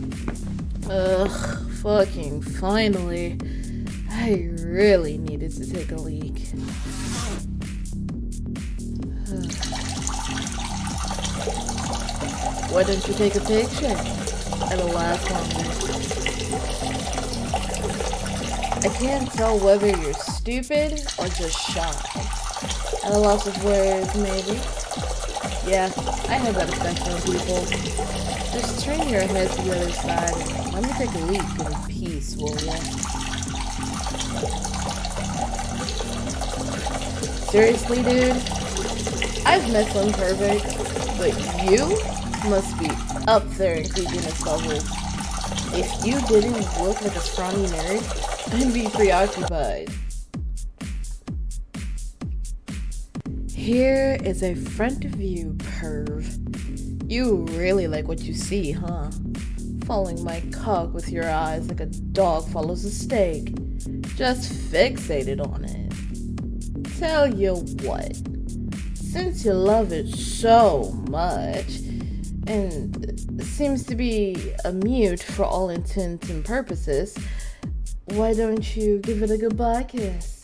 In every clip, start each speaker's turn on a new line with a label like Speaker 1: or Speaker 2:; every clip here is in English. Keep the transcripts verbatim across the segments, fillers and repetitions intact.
Speaker 1: Ugh, fucking finally. I really needed to take a leak. Why don't you take a picture? It'll last longer. I can't tell whether you're stupid or just shy. At a loss of words, maybe. Yeah, I have that effect on people. Just turn your head to the other side and let me take a leak in peace, will ya? Seriously, dude? I've met some perfect, but you must be up there in creepiness levels. If you didn't look like a scrawny nerd, I'd be preoccupied. Here is a front view, perv. You really like what you see, huh? Following my cock with your eyes like a dog follows a steak. Just fixated on it. Tell you what, since you love it so much, and seems to be a mute for all intents and purposes, why don't you give it a goodbye kiss?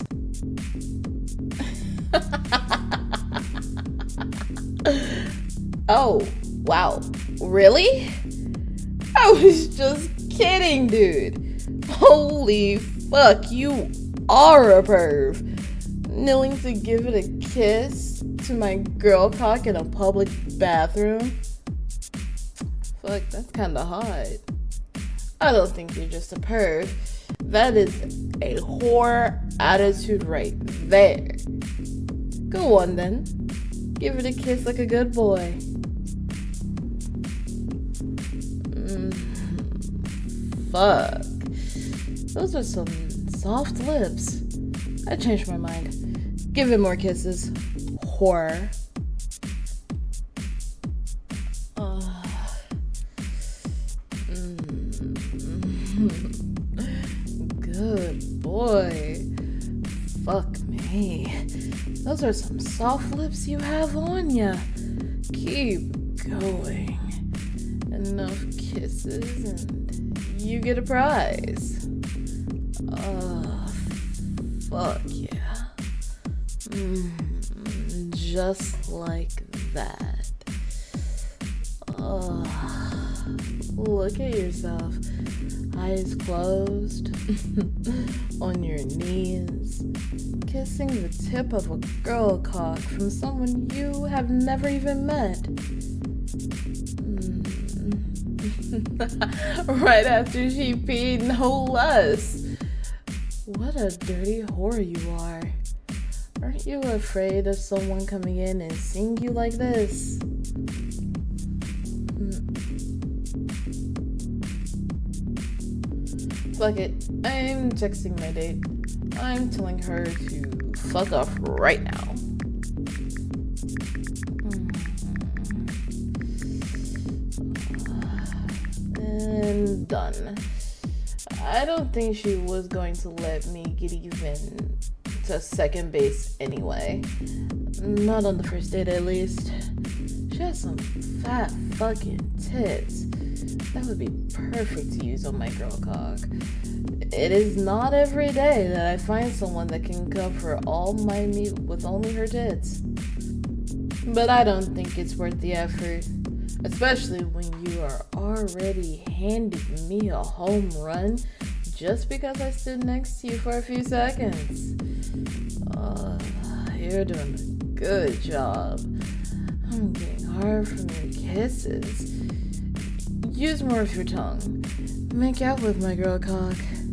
Speaker 1: Oh, wow. Really? I was just kidding, dude. Holy fuck, you are a perv. Kneeling to give it a kiss to my girl cock in a public bathroom? Fuck, that's kinda hot. I don't think you're just a perv. That is a whore attitude right there. Go on then. Give it a kiss like a good boy. Mm, fuck. Those are some soft lips. I changed my mind. Give it more kisses. Whore. Uh, mm, good boy. Fuck me. Those are some soft lips you have on ya. Keep going. Enough kisses and you get a prize. Oh, fuck yeah. Mm, just like that. Oh, look at yourself. Eyes closed, on your knees, kissing the tip of a girl cock from someone you have never even met. Mm. Right after she peed, no less. What a dirty whore you are. Aren't you afraid of someone coming in and seeing you like this? Fuck it, I'm texting my date. I'm telling her to fuck off right now. And done. I don't think she was going to let me get even to second base anyway. Not on the first date, at least. She has some fat fucking tits. That would be perfect to use on my girl cock. It is not every day that I find someone that can cover all my meat with only her tits. But I don't think it's worth the effort, especially when you are already handing me a home run just because I stood next to you for a few seconds. Uh, you're doing a good job. I'm getting hard from your kisses. Use more of your tongue. Make out with my girl cock.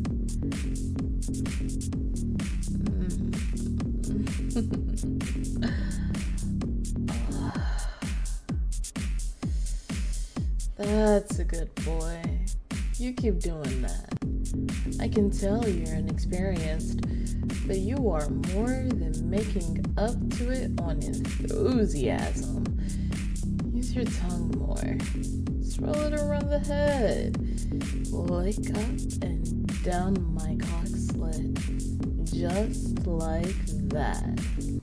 Speaker 1: That's a good boy. You keep doing that. I can tell you're inexperienced, but you are more than making up to it on enthusiasm. Use your tongue more. Swirl it around the head. Wake up and down my cock slit. Just like that.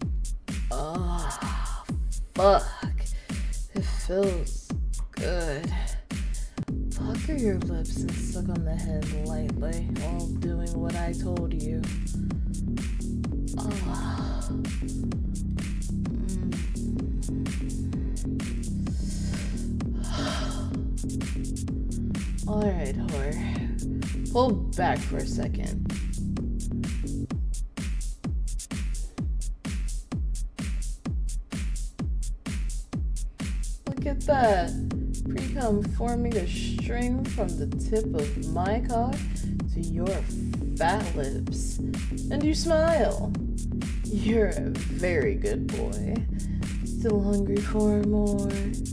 Speaker 1: Oh, fuck. It feels good. Fuck pucker your lips and suck on the head lightly while doing what I told you. Oh. Mm. Alright, whore. Pull back for a second. Look at that. Pre-cum forming a string from the tip of my cock to your fat lips. And you smile. You're a very good boy. Still hungry for more?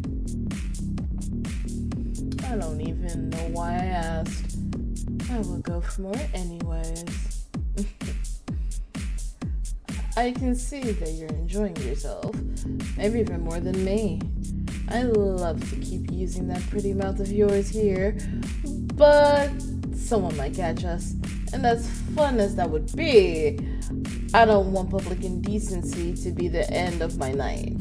Speaker 1: I don't even know why I asked. I will go for more anyways. I can see that you're enjoying yourself. Maybe even more than me. I love to keep using that pretty mouth of yours here, but someone might catch us. And as fun as that would be, I don't want public indecency to be the end of my night.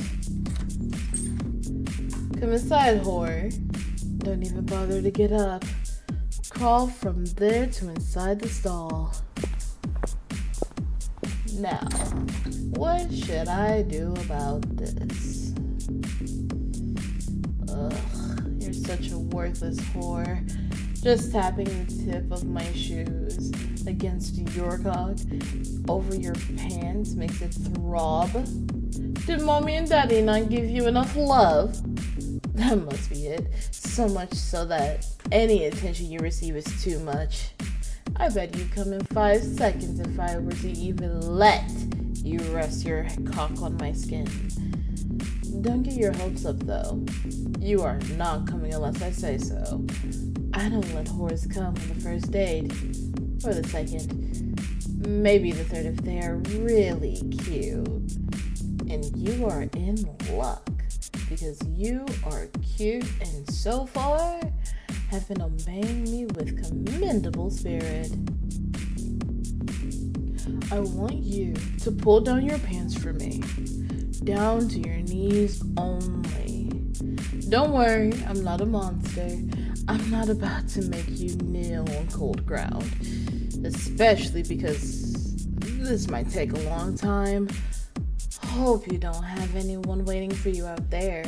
Speaker 1: Come inside, whore. Don't even bother to get up. Crawl from there to inside the stall. Now, what should I do about this? Ugh, you're such a worthless whore. Just tapping the tip of my shoes against your cock over your pants makes it throb. Did mommy and daddy not give you enough love? That must be it. So much so that any attention you receive is too much. I bet you'd come in five seconds if I were to even let you rest your cock on my skin. Don't get your hopes up though. You are not coming unless I say so. I don't let whores come on the first date. Or the second. Maybe the third if they are really cute. And you are in luck. Because you are cute and so far have been obeying me with commendable spirit. I want you to pull down your pants for me. Down to your knees only. Don't worry, I'm not a monster. I'm not about to make you kneel on cold ground. Especially because this might take a long time. Hope you don't have anyone waiting for you out there.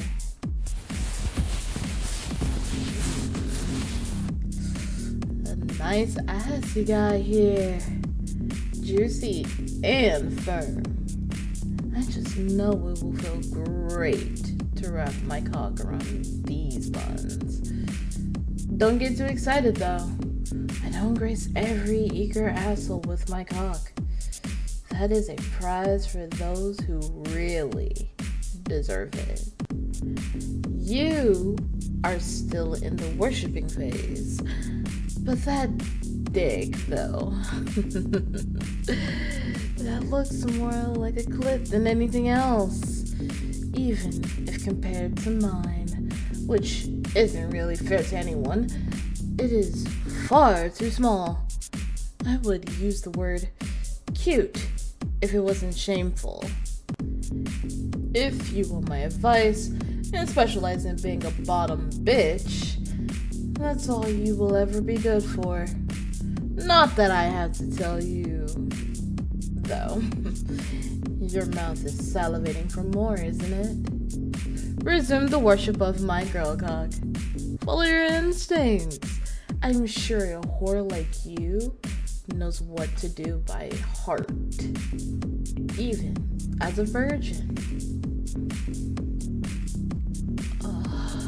Speaker 1: A nice ass you got here. Juicy and firm. I just know it will feel great to wrap my cock around these buns. Don't get too excited though. I don't grace every eager asshole with my cock. That is a prize for those who really deserve it. You are still in the worshiping phase. But that dick, though, that looks more like a clit than anything else. Even if compared to mine, which isn't really fair to anyone, it is far too small. I would use the word cute if it wasn't shameful. If you want my advice and specialize in being a bottom bitch, that's all you will ever be good for. Not that I have to tell you, though. Your mouth is salivating for more, isn't it? Resume the worship of my girl cock. Follow your instincts. I'm sure a whore like you knows what to do by heart, even as a virgin. Oh.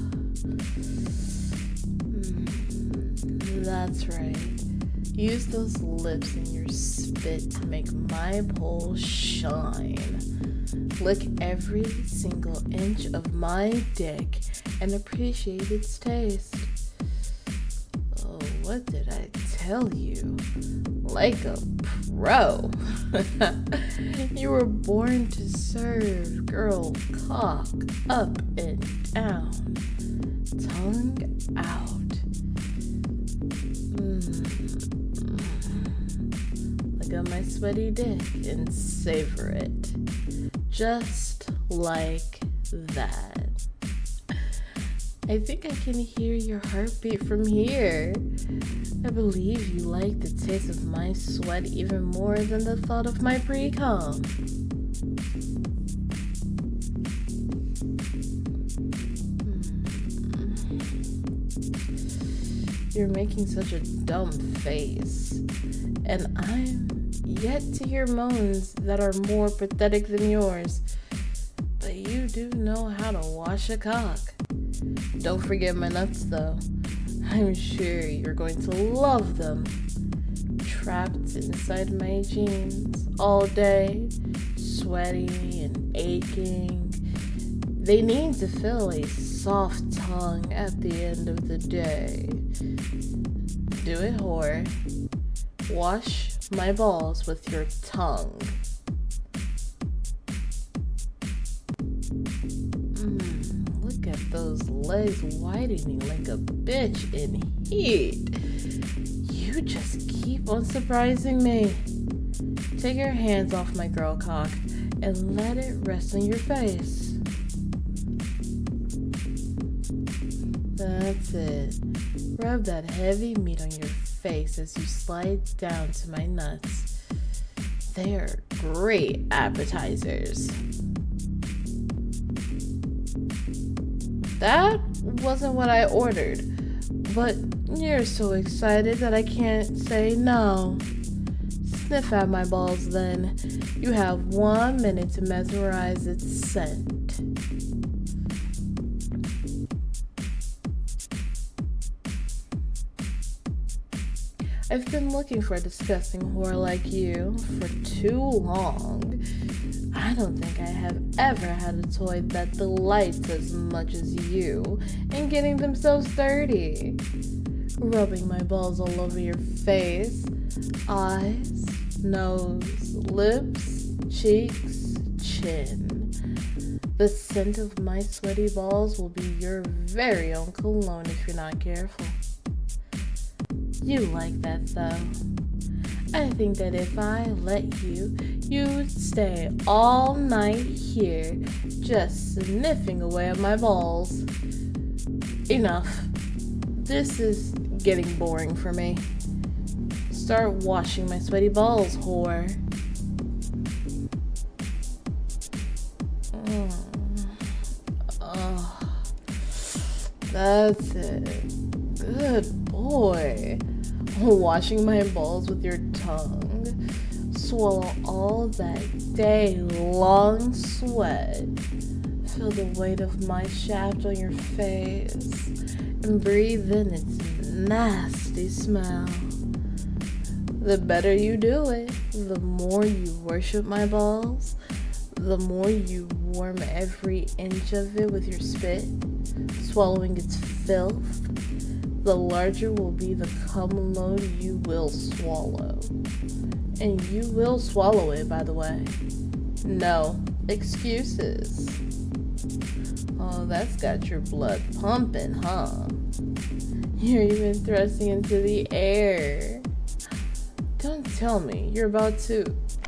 Speaker 1: Mm, that's right. Use those lips and your spit to make my pole shine. Lick every single inch of my dick and appreciate its taste. Oh, what did I tell you? Like a pro. You were born to serve, girl. Cock up and down, tongue out. Mm. Look at my sweaty dick and savor it, just like that. I think I can hear your heartbeat from here. I believe you like the taste of my sweat even more than the thought of my pre-com. You're making such a dumb face, and I'm yet to hear moans that are more pathetic than yours. But you do know how to wash a cock. Don't forget my nuts, though. I'm sure you're going to love them. Trapped inside my jeans all day, sweaty and aching. They need to feel a soft tongue at the end of the day. Do it, whore. Wash my balls with your tongue. Mm, look at those legs widening like a bitch in heat. You just keep on surprising me. Take your hands off my girl cock and let it rest on your face. That's it. Rub that heavy meat on your face as you slide down to my nuts. They are great appetizers. That wasn't what I ordered, but you're so excited that I can't say no. Sniff at my balls then. You have one minute to mesmerize its scent. I've been looking for a disgusting whore like you for too long. I don't think I have ever had a toy that delights as much as you in getting themselves dirty. Rubbing my balls all over your face, eyes, nose, lips, cheeks, chin. The scent of my sweaty balls will be your very own cologne if you're not careful. You like that though. I think that if I let you, you'd stay all night here, just sniffing away at my balls. Enough. This is getting boring for me. Start washing my sweaty balls, whore. Mm. Oh, that's it. Good boy. Washing my balls with your tongue. Swallow all that day-long sweat. Feel the weight of my shaft on your face. And breathe in its nasty smell. The better you do it, the more you worship my balls, the more you warm every inch of it with your spit, swallowing its filth, the larger will be the cum load you will swallow. And you will swallow it, by the way. No excuses. Oh, that's got your blood pumping, huh? You're even thrusting into the air. Don't tell me you're about to...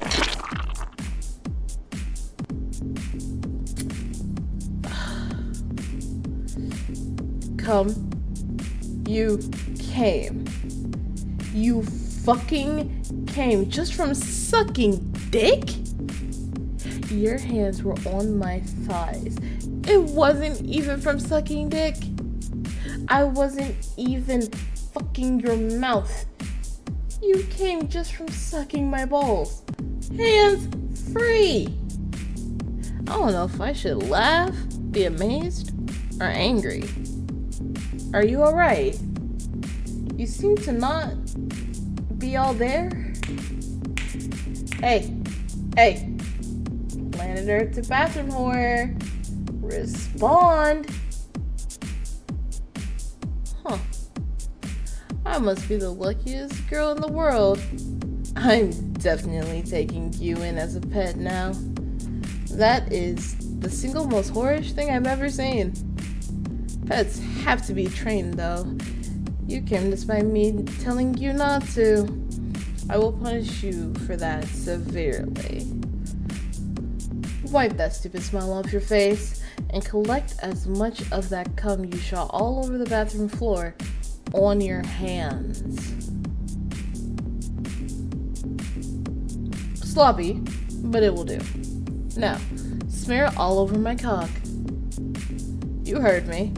Speaker 1: Come. You came. You fucking came just from sucking dick? Your hands were on my thighs. It wasn't even from sucking dick. I wasn't even fucking your mouth. You came just from sucking my balls. Hands free. I don't know if I should laugh, be amazed, or angry. Are you alright? You seem to not be all there. Hey, hey, planet Earth to bathroom whore. Respond. Huh. I must be the luckiest girl in the world. I'm definitely taking you in as a pet now. That is the single most whorish thing I've ever seen. Pets have to be trained, though. You came despite me telling you not to. I will punish you for that severely. Wipe that stupid smile off your face and collect as much of that cum you shot all over the bathroom floor on your hands. Sloppy, but it will do. Now, smear it all over my cock. You heard me.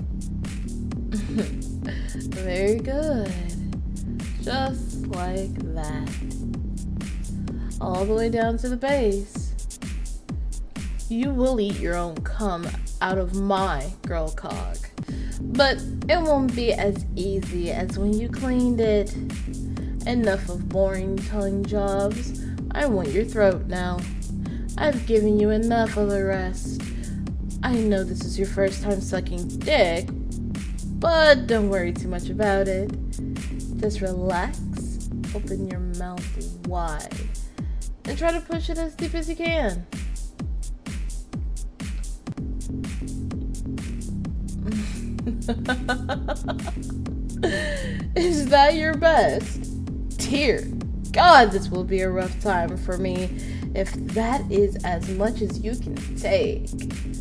Speaker 1: Very good. Just like that. All the way down to the base. You will eat your own cum out of my girl cock. But it won't be as easy as when you cleaned it. Enough of boring tongue jobs. I want your throat now. I've given you enough of the rest. I know this is your first time sucking dick, but don't worry too much about it. Just relax, open your mouth wide, and try to push it as deep as you can. Is that your best? Dear God, this will be a rough time for me if that is as much as you can take.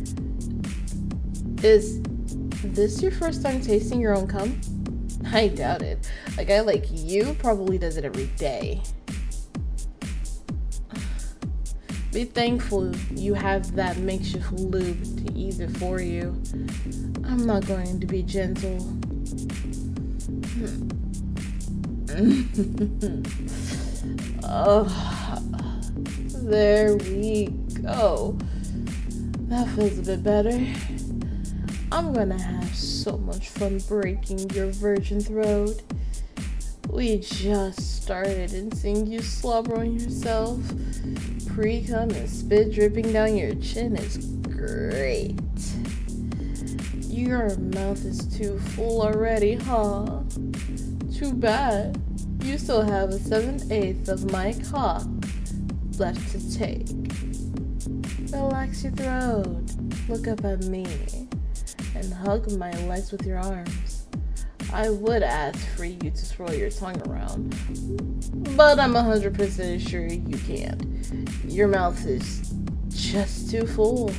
Speaker 1: Is this your first time tasting your own cum? I doubt it. A guy like you probably does it every day. Be thankful you have that makeshift lube to ease it for you. I'm not going to be gentle. Oh, there we go. That feels a bit better. I'm gonna have so much fun breaking your virgin throat. We just started and seeing you slobber on yourself, pre-cum and spit dripping down your chin is great. Your mouth is too full already, huh? Too bad. You still have a seven-eighths of my cock left to take. Relax your throat, look up at me, and hug my legs with your arms. I would ask for you to swirl your tongue around, but I'm one hundred percent sure you can't. Your mouth is just too full.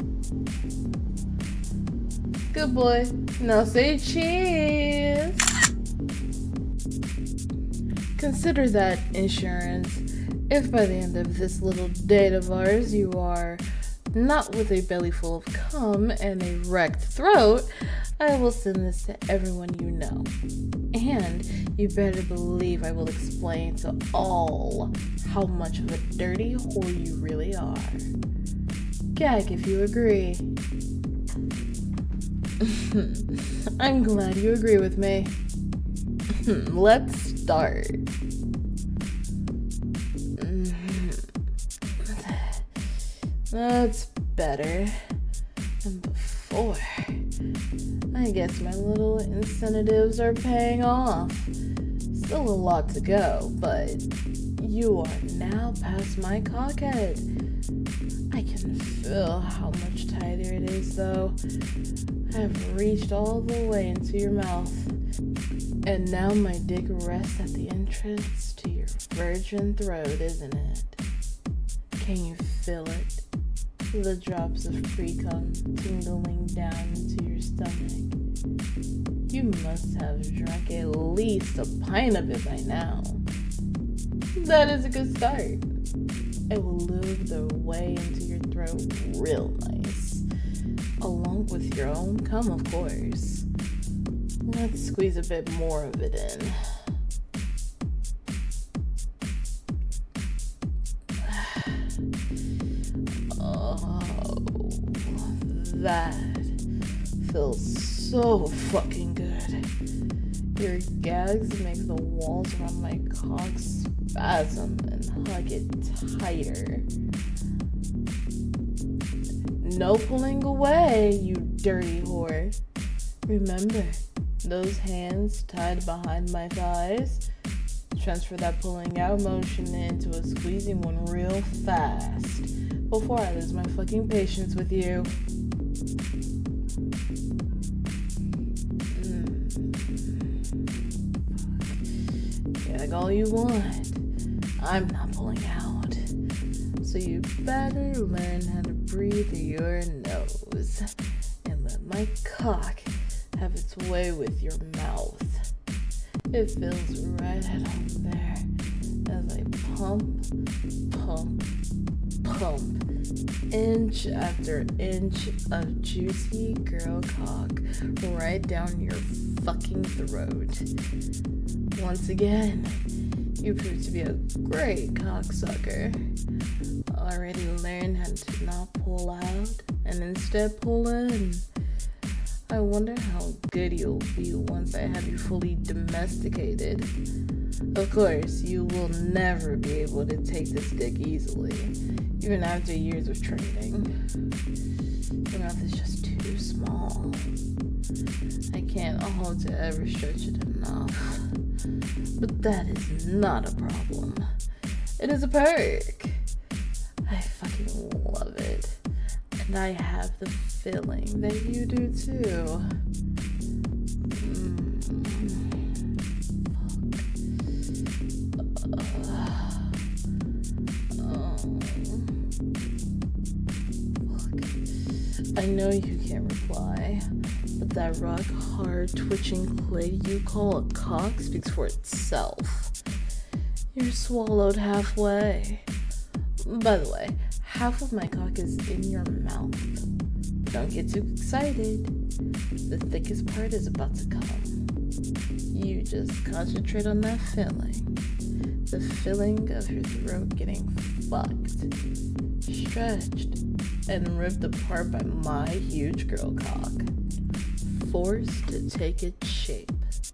Speaker 1: Good boy. Now say cheese. Consider that insurance. If by the end of this little date of ours you are not with a belly full of cum and a wrecked throat, I will send this to everyone you know. And you better believe I will explain to all how much of a dirty whore you really are. Gag if you agree. I'm glad you agree with me. Let's start. That's better than before. I guess my little incentives are paying off. Still a lot to go, but you are now past my cockhead. I can feel how much tighter it is, though. I've reached all the way into your mouth, and now my dick rests at the entrance to your virgin throat, isn't it? Can you feel it? The drops of pre-cum tingling down into your stomach. You must have drunk at least a pint of it by now. That is a good start. It will lube the way into your throat real nice, along with your own cum, of course. Let's squeeze a bit more of it in. Oh, that feels so fucking good. Your gags make the walls around my cock spasm and hug it tighter. No pulling away, you dirty whore. Remember, those hands tied behind my thighs? Transfer that pulling out motion into a squeezing one real fast before I lose my fucking patience with you. Mm. Gag all you want. I'm not pulling out. So you better learn how to breathe through your nose and let my cock have its way with your mouth. It feels right at home there as I pump, pump, pump, inch after inch of juicy girl cock right down your fucking throat. Once again, you prove to be a great cocksucker. Already learned how to not pull out and instead pull in. I wonder how good you'll be once I have you fully domesticated. Of course, you will never be able to take this dick easily, even after years of training. Your mouth is just too small. I can't hope to ever stretch it enough. But that is not a problem. It is a perk. I fucking love it. And I have the feeling that you do too. Mm. Fuck. Uh, oh. Fuck. I know you can't reply, but that rock hard twitching clit you call a cock speaks for itself. You're swallowed halfway. By the way, half of my cock is in your mouth. Don't get too excited. The thickest part is about to come. You just concentrate on that feeling. The feeling of your throat getting fucked, stretched, and ripped apart by my huge girl cock. Forced to take its shape.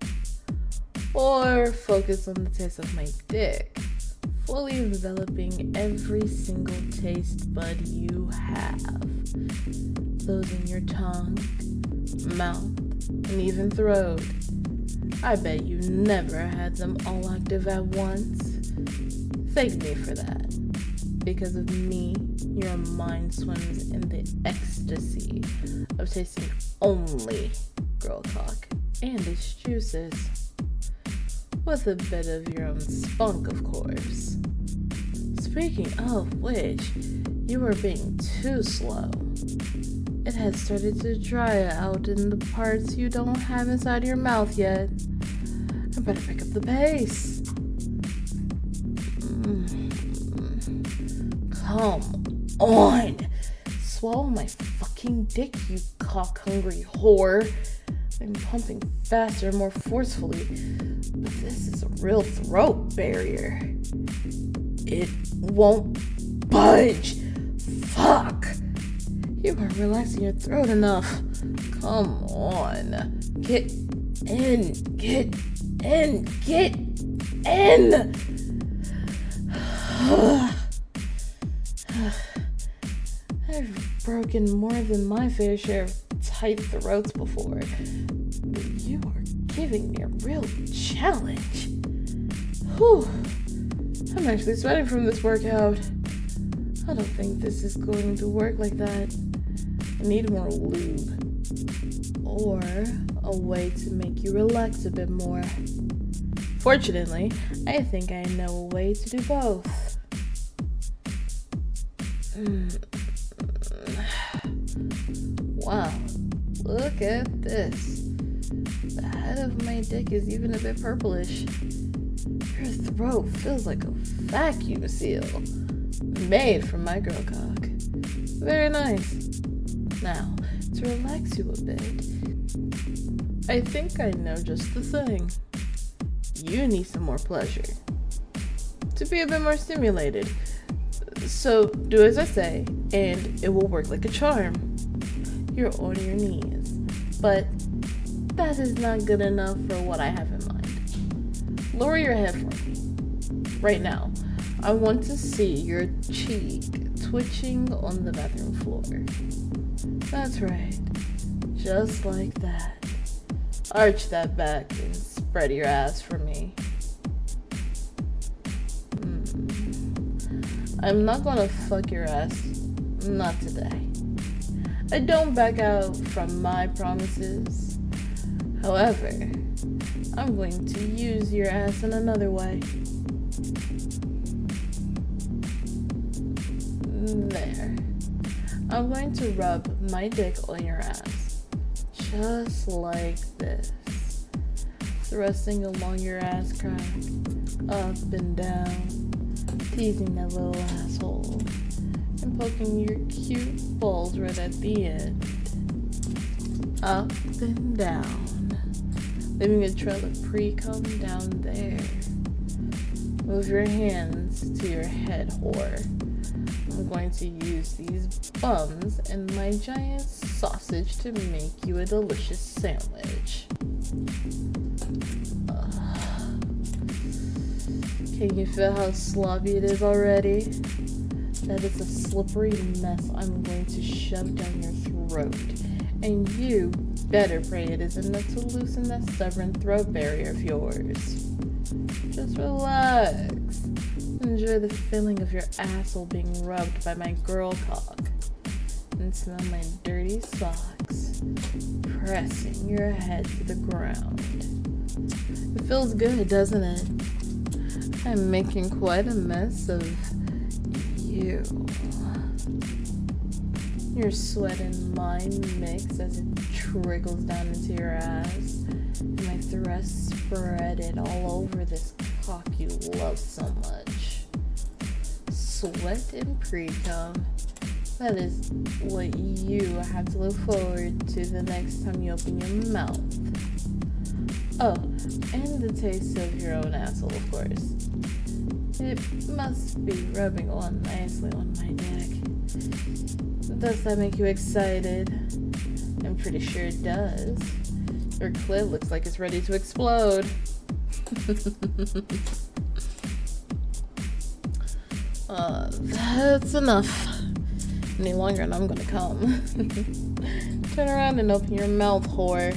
Speaker 1: Or focus on the taste of my dick, fully enveloping every single taste bud you have. Those in your tongue, mouth, and even throat. I bet you never had them all active at once. Thank me for that. Because of me, your mind swims in the ecstasy of tasting only girl cock and its juices. With a bit of your own spunk, of course. Speaking of which, you are being too slow. It has started to dry out in the parts you don't have inside your mouth yet. I better pick up the pace. Mm. Come on! Swallow my fucking dick, you cock-hungry whore. I'm pumping faster and more forcefully, but this is a real throat barrier. It won't budge. Fuck! You aren't relaxing your throat enough. Come on. Get in. Get in. Get in. I've broken more than my fair share of tight throats before, but you are giving me a real challenge. Whew. I'm actually sweating from this workout. I don't think this is going to work like that. I need more lube. Or a way to make you relax a bit more. Fortunately, I think I know a way to do both. Mm. Wow, look at this. The head of my dick is even a bit purplish. Your throat feels like a vacuum seal, made from my girl cock. Very nice. Now, to relax you a bit, I think I know just the thing. You need some more pleasure. To be a bit more stimulated. So, do as I say, and it will work like a charm. You're on your knees, but that is not good enough for what I have in mind. Lower your head for me. Right now, I want to see your cheek twitching on the bathroom floor. That's right, just like that. Arch that back and spread your ass for me. Mm. I'm not gonna fuck your ass, not today. I don't back out from my promises. However, I'm going to use your ass in another way. There. I'm going to rub my dick on your ass. Just like this. Thrusting along your ass crack. Up and down. Teasing that little asshole. And poking your cute balls right at the end. Up and down. Leaving a trail of pre-cum down there. Move your hands to your head, whore. I'm going to use these bums and my giant sausage to make you a delicious sandwich. Uh, can you feel how sloppy it is already? That is a slippery mess I'm going to shove down your throat. And you better pray it is enough to loosen that stubborn throat barrier of yours. Just relax. Enjoy the feeling of your asshole being rubbed by my girl cock. And smell my dirty socks pressing your head to the ground. It feels good, doesn't it? I'm making quite a mess of you. Your sweat and mine mix as it trickles down into your ass. And my thrusts spread it all over this cock you love so much. Sweat and pre-cum. That is what you have to look forward to the next time you open your mouth. Oh, and the taste of your own asshole, of course. It must be rubbing on nicely on my dick. Does that make you excited? I'm pretty sure it does. Your clit looks like it's ready to explode. uh, that's enough. Any longer and I'm gonna come. Turn around and open your mouth, whore.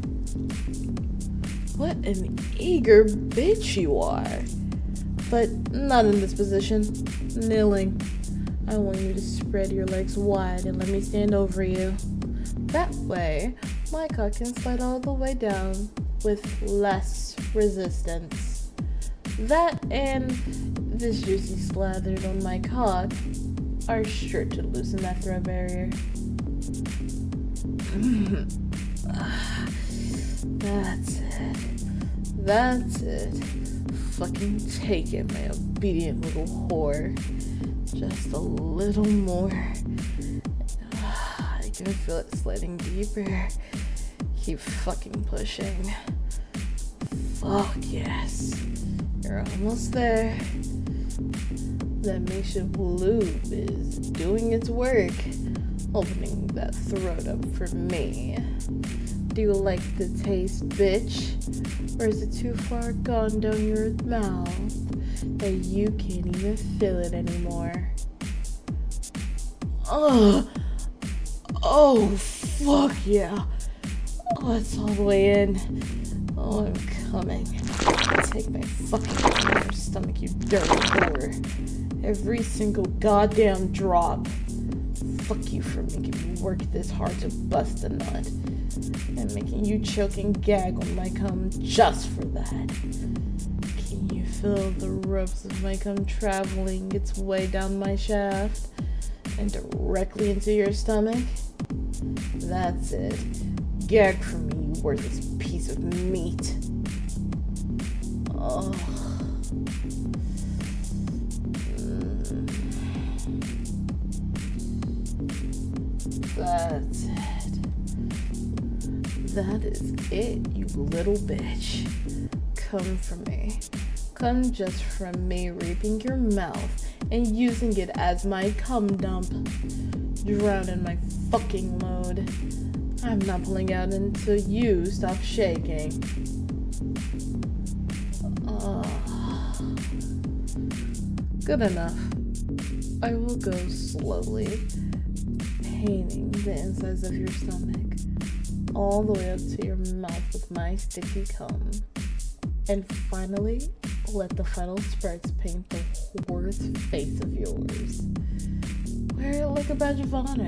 Speaker 1: What an eager bitch you are. But not in this position. Kneeling. I want you to spread your legs wide and let me stand over you. That way, my cock can slide all the way down with less resistance. That and this juicy slathered on my cock are sure to loosen that throat barrier. That's it. That's it. Fucking take it, my obedient little whore. Just a little more. I can feel it sliding deeper. Keep fucking pushing. Fuck yes. You're almost there. That makeshift lube is doing its work, opening that throat up for me. Do you like the taste, bitch? Or is it too far gone down your mouth that you can't even feel it anymore? Oh, oh, fuck yeah. Oh, it's all the way in. Oh, I'm coming. Take my fucking hand in your stomach, you dirty whore. Every single goddamn drop. Fuck you for making me work this hard to bust a nut. And making you choke and gag on my cum just for that. Can you feel the ropes of my cum traveling its way down my shaft and directly into your stomach? That's it. Gag for me, you worthless piece of meat. Oh. Mm. That's it. That is it, you little bitch. Come for me. Come just from me raping your mouth and using it as my cum dump. Drown in my fucking load. I'm not pulling out until you stop shaking. Oh. Good enough. I will go slowly, painting the insides of your stomach all the way up to your mouth with my sticky cum. And finally, let the final spurts paint the worst face of yours. Wear it like a badge of honor.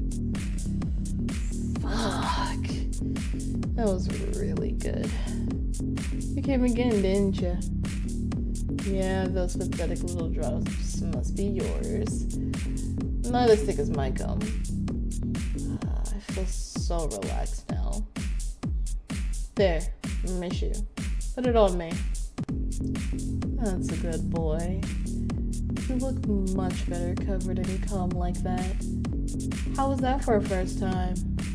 Speaker 1: Fuck. That was really good. You came again, didn't you? Yeah, those pathetic little drops must be yours. Not as thick as my cum. Uh, I feel so relaxed now. There, miss you. Put it on me. That's a good boy. You look much better covered in cum like that. How was that for a first time?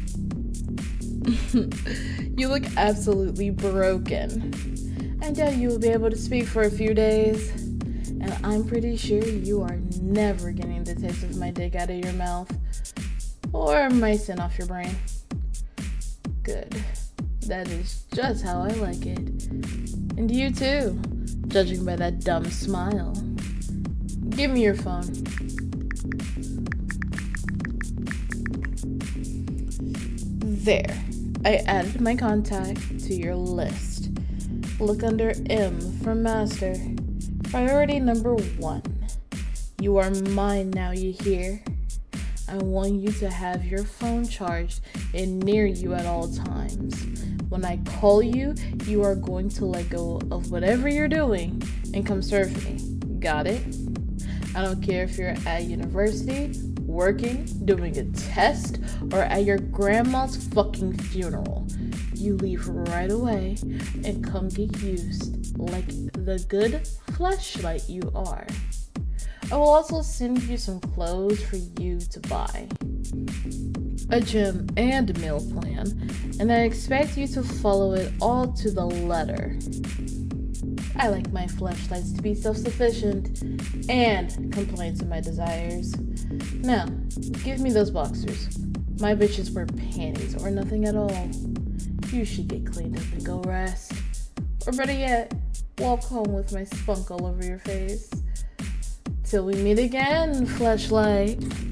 Speaker 1: You look absolutely broken. I doubt you will be able to speak for a few days. And I'm pretty sure you are never getting the taste of my dick out of your mouth. Or my sin off your brain. Good. That is just how I like it. And you too, judging by that dumb smile. Give me your phone. There. I added my contact to your list. Look under M for master. Priority number one. You are mine now, you hear? I want you to have your phone charged and near you at all times. When I call you, you are going to let go of whatever you're doing and come serve me. Got it? I don't care if you're at university, working, doing a test, or at your grandma's fucking funeral. You leave right away and come get used like the good fleshlight you are. I will also send you some clothes for you to buy, a gym and meal plan, and I expect you to follow it all to the letter. I like my fleshlights to be self-sufficient and compliant to my desires. Now, give me those boxers. My bitches wear panties or nothing at all. You should get cleaned up and go rest. Or better yet, walk home with my spunk all over your face. Till we meet again, fleshlight.